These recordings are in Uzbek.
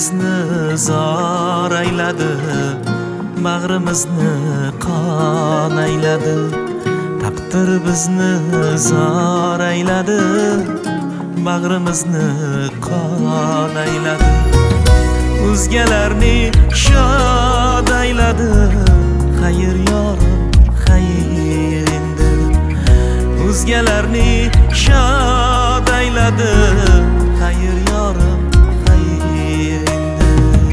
bizni zor ayladi, bag'rimizni qon ayladi. Taqdir bizni zor ayladi, bag'rimizni qon ayladi. O'zgalarni shod ayladi, xayr yorim, xayr endi. O'zgalarni shod ayladi, xayr yorim, xayr endi.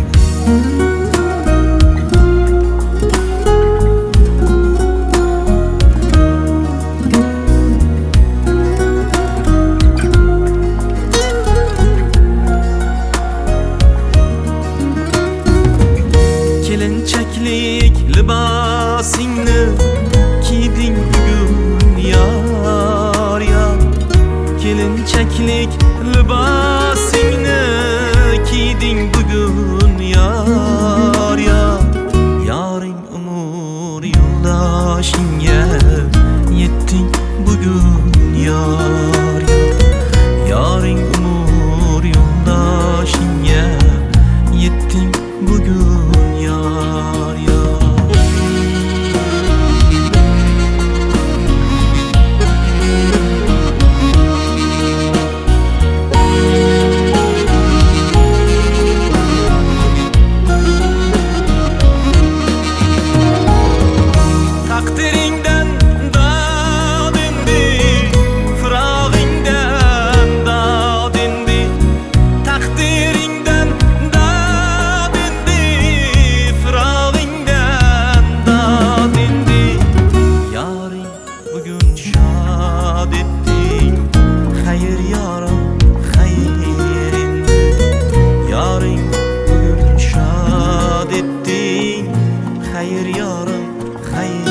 Kelinchaklik libosingni kiyding bugun yor yor. Kelinchaklik libosingni kiyding bugun yor yor. Yoring umr yo'ldoshingga yetding bugun yor yor. Yoring umr yo'ldoshingga yetding bugun yor yor. Taqdiringdan dod endi, firog'ingdan dod endi. Taqdiringdan dod endi, firog'ingdan dod endi. Yoring bugun shod etding, xayr yorim, xayr endi. Yoring bugun shod etding, xayr yorim, xayr